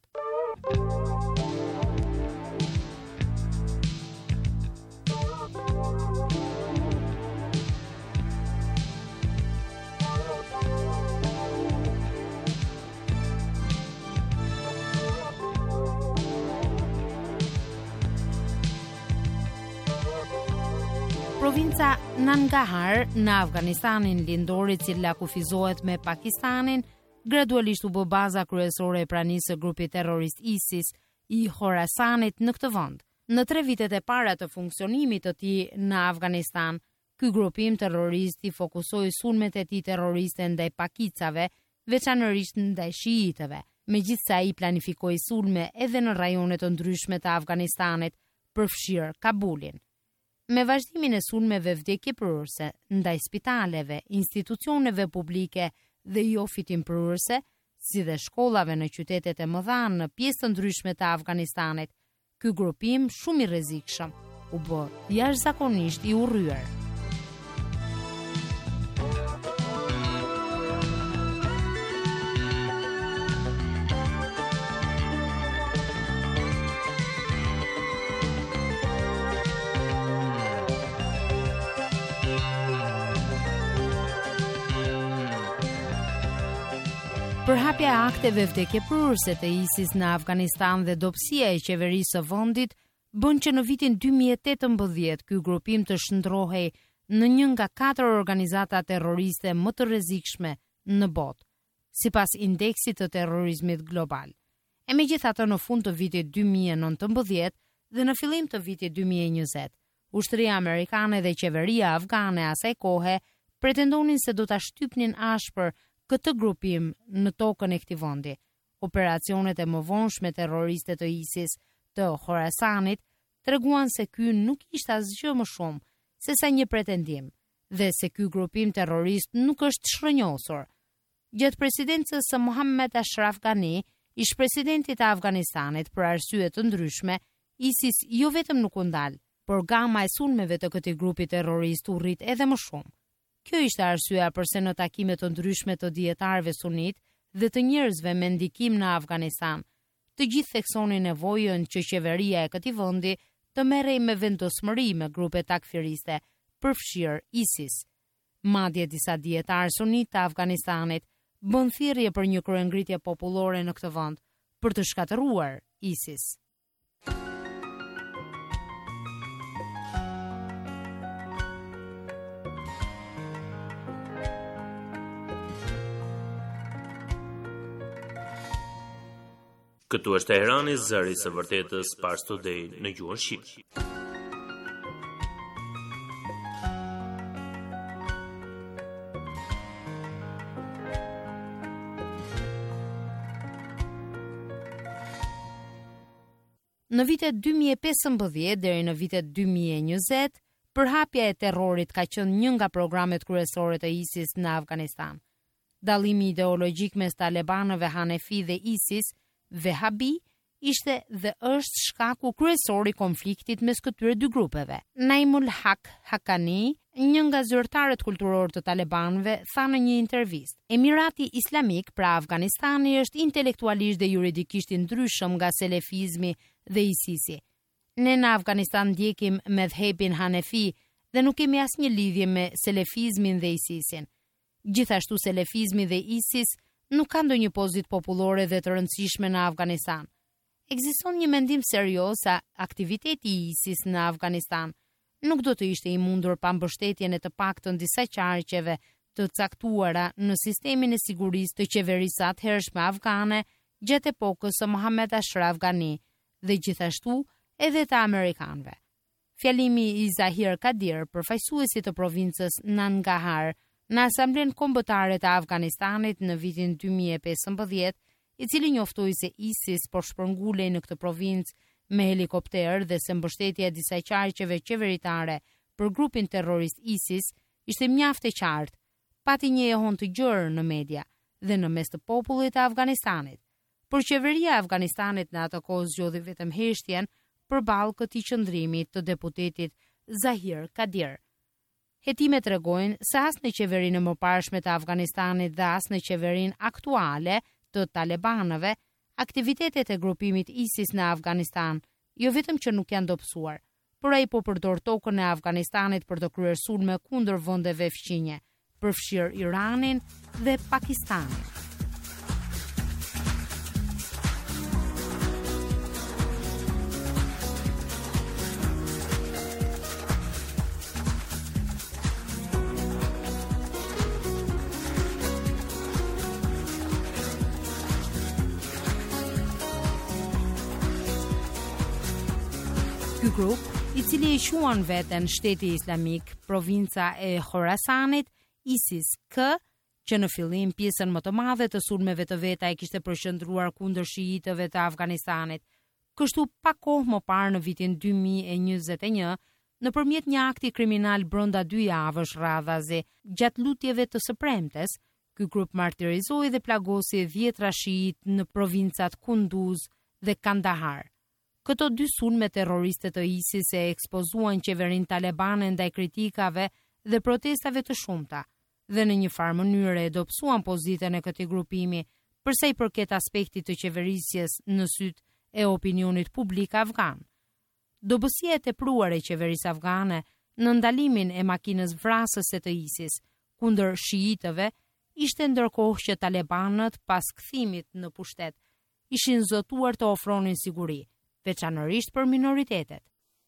S4: provinca Nangarhar në Afganistanin lindor, i cila kufizohet me Pakistanin, gradualisht u bë baza kryesore e pranisë së grupit terrorist ISIS i Khorasanit në këtë vend. Në tre vitet e para të funksionimit të tij në Afganistan, ky grupim terrorist i fokusoi sulmet e tij terroriste ndaj pakicave, veçanërisht ndaj shiitëve. Megjithëse ai planifikoi sulme edhe në rajone të ndryshme të Afganistanit, përfshirë Kabulin. Me vazhdimin e sulmeve vdekjeprurëse ndaj spitaleve, institucioneve publike dhe jo fitimprurëse, si dhe shkollave në qytetet e mëdha në pjesë të ndryshme të Afganistanit, ky grupim shumë i rrezikshëm u bë jashtëzakonisht i urryer. Përhapja e akteve vdekjeprurëse të ISIS në Afganistan dhe dobësia e qeverisë së vendit bën që në vitin dy mijë e tetëmbëdhjetë ky grupim të shndrohej në një nga katër organizata terroriste më të rrezikshme në botë, sipas indeksit të terrorizmit global. E megjithatë, në fund të vitit dy mijë e nëntëmbëdhjetë dhe në fillim të vitit dy mijë e njëzet, ushtria amerikane dhe qeveria afgane asaj kohe pretendonin se do ta shtypnin ashpër këtë grupim në tokën e këtij vendi. Operacionet e mëvonshme terroriste të ISIS të Khorasanit treguan se ky nuk ishte asgjë më shumë se sa një pretendim dhe se ky grupim terrorist nuk është shrënjosur. Gjatë presidencës së Mohammed Ashraf Ghani, ish presidenti i Afganistanit, për arsye të ndryshme, ISIS jo vetëm nuk u ndal, por gama e sulmeve të këtij grupi terrorist u rrit edhe më shumë. Kjo ishte arsyeja pse në takime të ndryshme të dietarëve sunit dhe të njerëzve me ndikim në Afganistan, të gjithë theksonin nevojën që qeveria e këtij vendi të merrej me vendosmëri me grupe takfiriste, përfshirë ISIS. Madje disa dietarë sunit të Afganistanit bën thirrje për një kryengritje popullore në këtë vend për të shkatëruar ISIS.
S7: Këtu është Teherani, zëri së vërtetës, Pars Today në gjuhën shqipe.
S4: Në vitet dy mijë e pesëmbëdhjetë deri në vitet dy mijë e njëzet, përhapja e terrorit ka qenë një nga programet kryesore të ISIS në Afganistan. Dallimi ideologjik mes talebanëve Hanefi dhe ISIS Vehabi ishte dhe është shkaku kryesor i konfliktit mes këtyre dy grupeve. Naimul Haq Haqqani, një nga zyrtarët kulturor të talebanëve, tha në një intervistë: Emirati Islamik, pra Afganistani, është intelektualisht dhe juridikisht i ndryshëm nga selefizmi dhe ISIS-i. Ne në Afganistan ndjekim medhhebin Hanefi dhe nuk kemi asnjë lidhje me selefizmin dhe ISIS-in. Gjithashtu selefizmi dhe ISIS nuk ka ndonjë pozitë popullore dhe të rëndësishme në Afganistan. Ekziston një mendim serioz se aktiviteti i ISIS në Afganistan nuk do të ishte i mundur pa mbështetjen e të paktën disa qarqeve të caktuara në sistemin e sigurisë të qeverisë atëhershme afgane gjatë epokës së Mohammed Ashraf Ghani dhe gjithashtu edhe të amerikanëve. Fjalimi i Zahir Kadir, përfaqësuesi të provincës Nangarhar në Asamblenë Kombëtare të Afganistanit në vitin dy mijë e pesëmbëdhjetë, i cili njoftoi se ISIS po shpërngulej në këtë provincë me helikopter dhe se mbështetja e disa qarqeve qeveritare për grupin terrorist ISIS ishte mjaft e qartë, pati një ehon të gjerë në media dhe në mes të popullit të Afganistanit. Por qeveria e Afganistanit në atë kohë zgjodhi vetëm heshtjen përballë këtij qëndrimi të deputetit Zahir Kadir. Hetimet tregojnë se as në qeverinë e mëparshme të Afganistanit dhe as në qeverinë aktuale të talebanëve, aktivitetet e grupimit ISIS në Afganistan jo vetëm që nuk janë dobësuar, por ai po përdor tokën e Afganistanit për të kryer sulme kundër vendeve fqinje, përfshirë Iranin dhe Pakistanin. Ky grup, i cili e quan veten Shteti Islamik, provinca e Khorasanit, ISIS-K, që në fillim pjesën më të madhe të sulmeve të veta e kishte përqendruar kundër shiitëve të Afganistanit. Kështu pa kohë më parë në vitin dy mijë e njëzet e një, nëpërmjet një akti kriminal brenda dy javësh radhazi, gjatë lutjeve të së premtes, ky grup martirizoi dhe plagosi dhjetra shiit në provincat Kunduz dhe Kandahar. Këto dy sulme terroriste të ISIS e ekspozuan qeverinë talebane ndaj kritikave dhe protestave të shumta, dhe në një farë mënyrë e dobësuan pozitën e këtij grupimi përsa i përket aspektit të qeverisjes në syt e opinionit publik afgan. Dobësia e tepruar e qeverisë afgane në ndalimin e makinës vrasëse të ISIS kundër shiitëve ishte ndërkohë që talebanët pas kthimit në pushtet ishin zotuar të ofronin siguri, veçanërisht për minoritetet.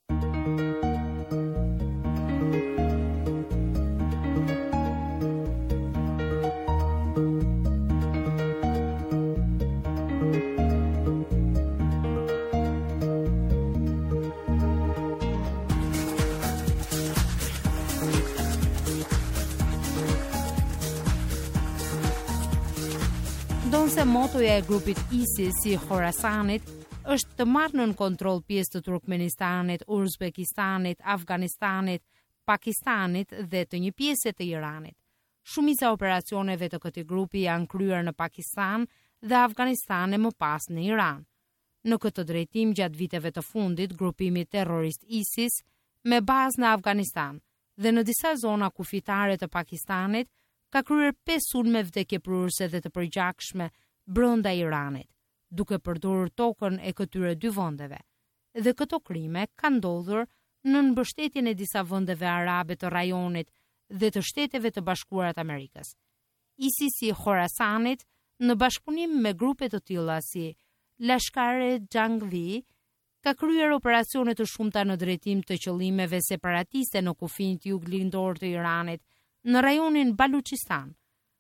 S4: Ndonse motoja e grupit ISIS si Khorasanit është të marrë nën kontroll pjesë të Turkmenistanit, Uzbekistanit, Afganistanit, Pakistanit dhe të një pjesë të Iranit. Shumica e operacioneve të këtij grupi janë kryer në Pakistan dhe Afganistan e më pas në Iran. Në këtë drejtim, gjatë viteve të fundit, grupimi terrorist ISIS me bazë në Afganistan dhe në disa zona kufitare të Pakistanit ka kryer pesë sulme vdekjeprurëse dhe të përgjakshme brenda Iranit, duke përdorur tokën e këtyre dy vendeve. Dhe këto krime kanë ndodhur në mbështetjen e disa vendeve arabe të rajonit dhe të Shteteve të Bashkuara të Amerikës. ISIS i Khorasanit, në bashkëpunim me grupe të tilla si Lashkar-e Jangvi, ka kryer operacione të shumta në drejtim të qëllimeve separatiste në kufijin juglindor të Iranit, në rajonin Baluchistan.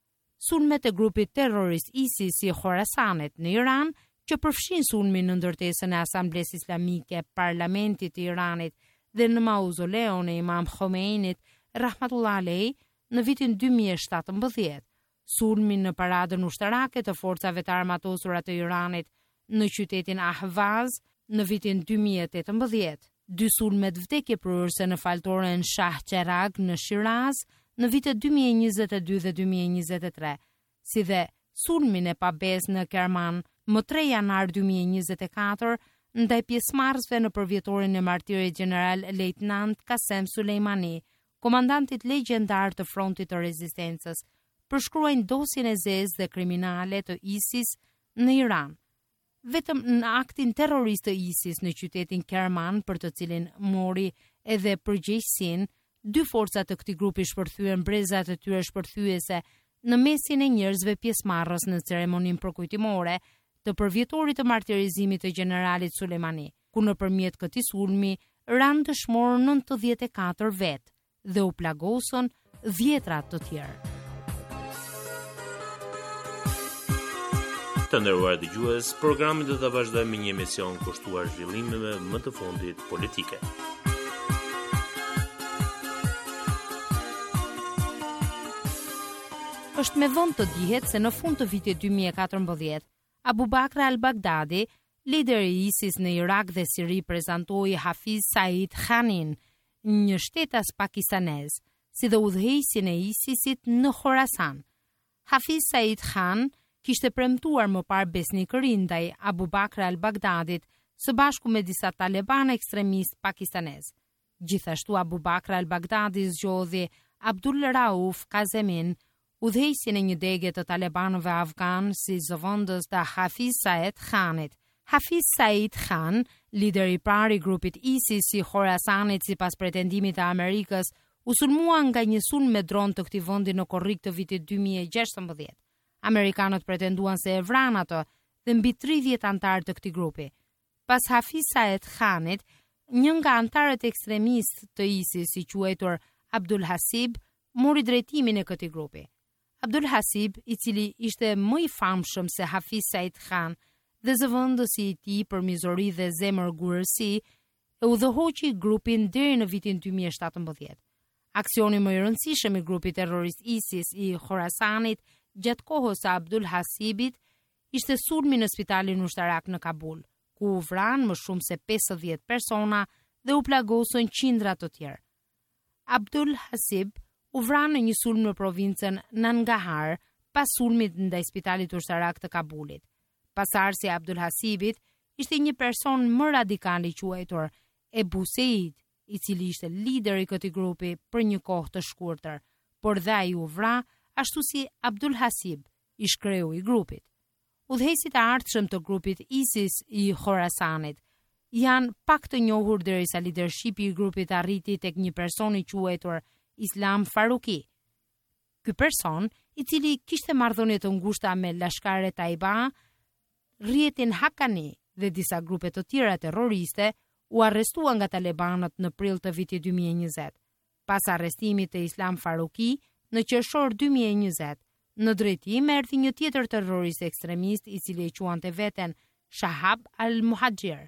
S4: Sulmet e grupit terrorist ISIS i Khorasanit në Iran, që përfshin sulmin në ndërtesën e Asamblesë Islamike, Parlamentit të Iranit dhe në mauzoleun e Imam Khomeinit, rahmatullah alej, në vitin dy mijë e shtatëmbëdhjetë, sulmin në paradën ushtarake të forcave të armatosura të Iranit në qytetin Ahvaz në vitin dy mijë e tetëmbëdhjetë, dy sulmet vdekjeprurëse në faltoren Shah Cheragh në Shiraz në vitet dy mijë e njëzet e dy dhe dy mijë e njëzet e tre, si dhe sulmin e pabezë në Kerman më tre janar dy mijë e njëzet e katër ndaj pjesëmarrësve në përvjetorin e martirit general lejtnant Qasem Sulejmani, komandantit legjendar të frontit të rezistencës, përshkruajnë dosjen e zezë dhe kriminale të ISIS në Iran. Vetëm në aktin terrorist të ISIS në qytetin Kerman, për të cilin mori edhe përgjegjësinë, dy forcat të këtij grupi shpërthyen brezat e tyre shpërthyese në mesin e njerëzve pjesëmarrës në ceremoninë përkujtimore të përvjetorit të martirizimit të generalit Sulejmani, ku nëpërmjet këtij sulmi ranë dëshmorë nëntëdhjetë e katër vetë dhe u plagosën dhjetra të tjerë.
S7: Të nderuar dëgjues, programi do ta vazhdojmë me një emision kushtuar zhvillimeve më të fundit politike.
S4: Është me vënd të dihet se në fund të vitit dy mijë e katërmbëdhjetë, Abu Bakr al-Baghdadi, lideri i ISIS në Irak dhe Siri, prezantoi Hafiz Said Khanin, një shtetas pakistanez, si dhe udhëheqësin e ISISit në Khorasan. Hafiz Said Khan kishte premtuar më parë besnikëri ndaj Abu Bakr al-Baghdadit së bashku me disa taleban ekstremist pakistanez. Gjithashtu Abu Bakr al-Baghdadi zgjodhi Abdul Rauf Kazemin, udhëheqësin e një degje të talebanëve afgan si zëvendës të Hafiz Said Khanit. Hafiz Said Khan, lideri i parë i grupit ISIS i Khorasanit sipas pretendimit të Amerikës, u sulmua nga një sulm me dron të këtij vendi në korrik të vitit dy mijë e gjashtëmbëdhjetë. Amerikanët pretenduan se e vranë atë dhe mbi tridhjetë antar të këtij grupi. Pas Hafiz Said Khanit, një nga antarët ekstremistë të ISIS, i quajtur Abdul Hasib, mori drejtimin e këtij grupi. Abdul Hasib, i cili ishte më i famshëm se Hafiz Said Khan dhe zëvendësi i tij për mizori dhe zemërgurësi, e udhëhoqi grupin deri në vitin dy mijë e shtatëmbëdhjetë. Aksioni më i rëndësishëm i grupit terrorist ISIS i Khorasanit gjatë kohës së Abdul Hasibit ishte sulmi në spitalin ushtarak në Kabul, ku u vranë më shumë se pesëdhjetë persona dhe u plagosën qindra të tjerë. Abdul Hasib u vranë në një sulm në provincën Nangarhar pas sulmit ndaj spitalit ushtarak të Kabulit. Pasardhësi i Abdul Hasibit ishte një person më radikal i quajtur Ebu Seid, i cili ishte lider i këtij grupi për një kohë të shkurtër, por dhe ai u vra ashtu si Abdul Hasib, ish kreu i grupit. Udhëheqësit e ardhshëm të grupit ISIS i Khorasanit janë pak të njohur derisa lidershipi i grupit arriti tek një person i quajtur Islam Faruqi. Ky person, i cili kishte marrëdhënie të ngushta me Lashkar-e Taiba, rrjetin Haqqani dhe disa grupe të tjera terroriste, u arrestuan nga talibanët në prill të vitit dy mijë e njëzet. Pas arrestimit të Islam Faruqi, në qershor dy mijë e njëzet, në drejtim erdhi një tjetër terrorist ekstremist i cili e quante veten Shahab al-Muhajir.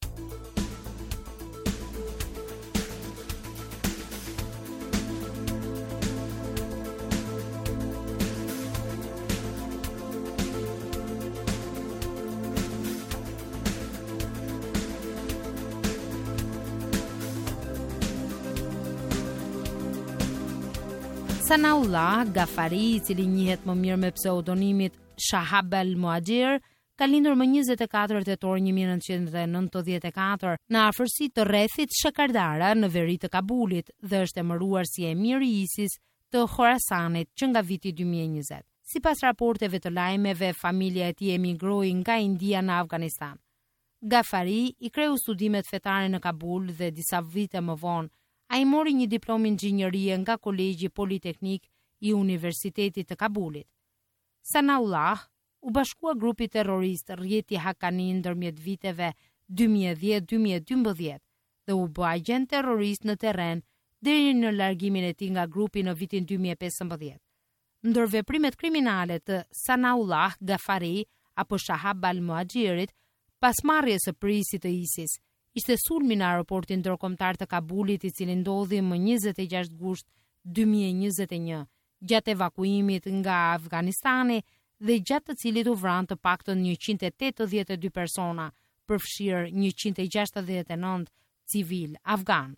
S4: Sanaullah Gafari, i cili njihet më mirë me pseudonimit Shahab al-Muhajir, ka lindur më njëzet e katër tetor një mijë e nëntëqind e nëntëdhjetë e katër në afërsi të rrethit Shakardara në veri të Kabulit dhe është emëruar si emir i ISIS të Khorasanit që nga viti dy mijë e njëzet. Sipas raporteve të lajmeve, familja e tij emigroi nga India në Afganistan. Gafari i kreu studimet fetare në Kabul dhe disa vite më vonë a i mori një diplomë inxhinjerie nga Kolegji Politeknik i Universitetit të Kabulit. Sanaullah u bashkua grupi terrorist rrjeti Haqqani ndërmjet viteve dy mijë e dhjetë dy mijë e dymbëdhjetë dhe u bë agent terrorist në terren deri në largimin e tij nga grupi në vitin dy mijë e pesëmbëdhjetë. Ndër veprimet kriminale të Sanaullah Gafari apo Shahab al-Muhajirit pas marrjes së prisit të ISIS, ishte sulmi në aeroportin ndërkombëtar të Kabulit, i cili ndodhi më njëzet e gjashtë gusht dy mijë e njëzet e një, gjatë evakuimit nga Afganistani dhe gjatë të cilit u vranë të paktën njëqind e tetëdhjetë e dy persona, përfshirë njëqind e gjashtëdhjetë e nëntë civil afgan.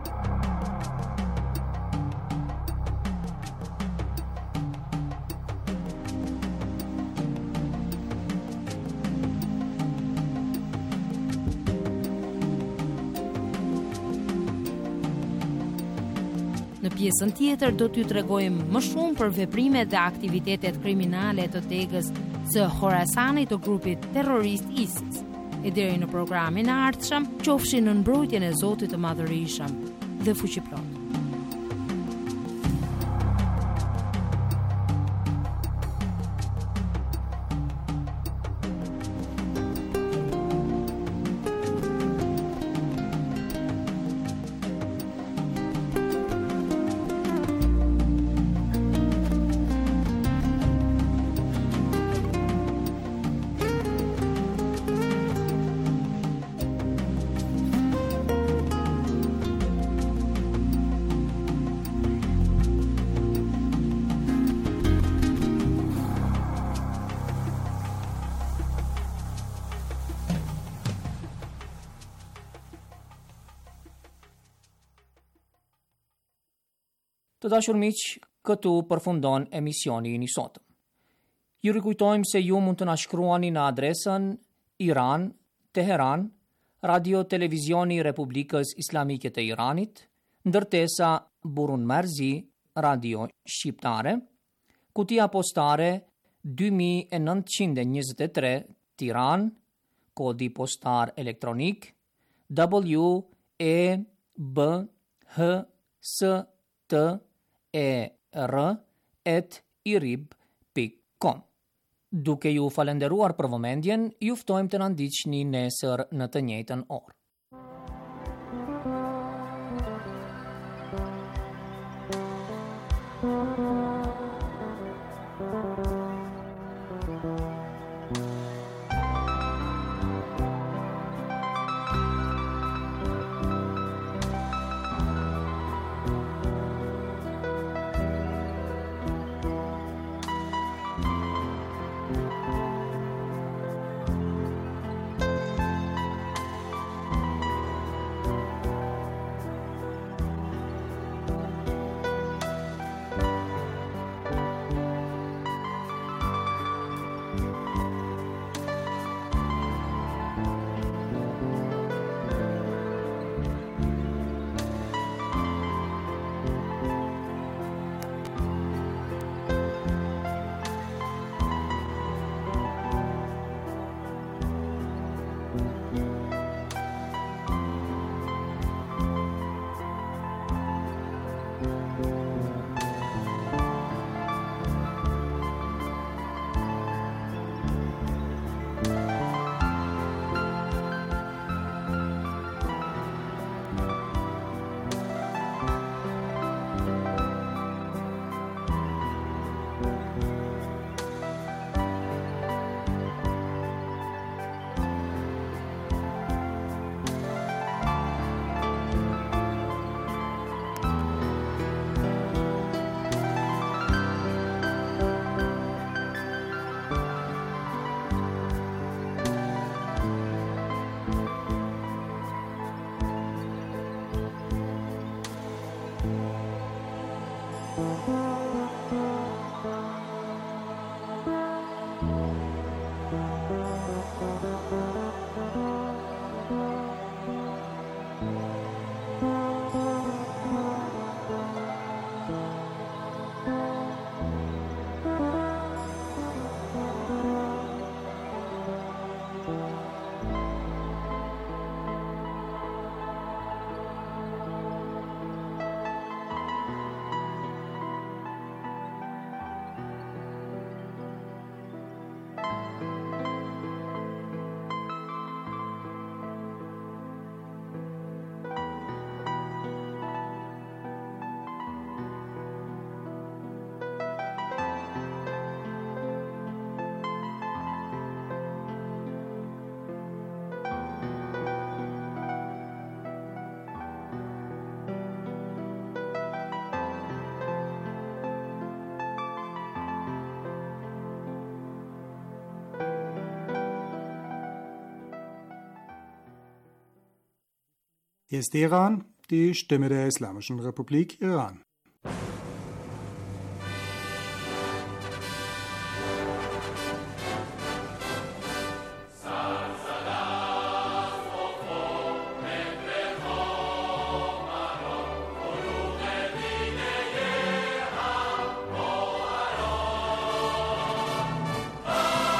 S4: Në pjesën tjetër do t'ju tregojmë më shumë për veprimet dhe aktivitetet kriminale të degës së Khorasanit të grupit terrorist ISIS. E deri në programin e ardhshëm, qofshin në mbrojtjen e Zotit të Madhërisëm dhe fuqiplot.
S1: Të dashur miq, këtu përfundon emisioni i sotëm. Ju rikujtojmë se ju mund të na shkruani në adresën Iran, Teheran, Radio Televizioni Republikës Islamike të Iranit, ndërtesa Burun Marzi, Radio Shqiptare, kutia postare dy mijë e nëntëqind e njëzet e tre, Tiranë, kodi postar elektronik W E B H S T E R at irib pikë com. Duke ju falenderuar për vëmendjen, ju ftojmë të na ndiqni nesër në të njëjtën orë.
S9: Hier ist Iran, die Stimme der Islamischen Republik Iran.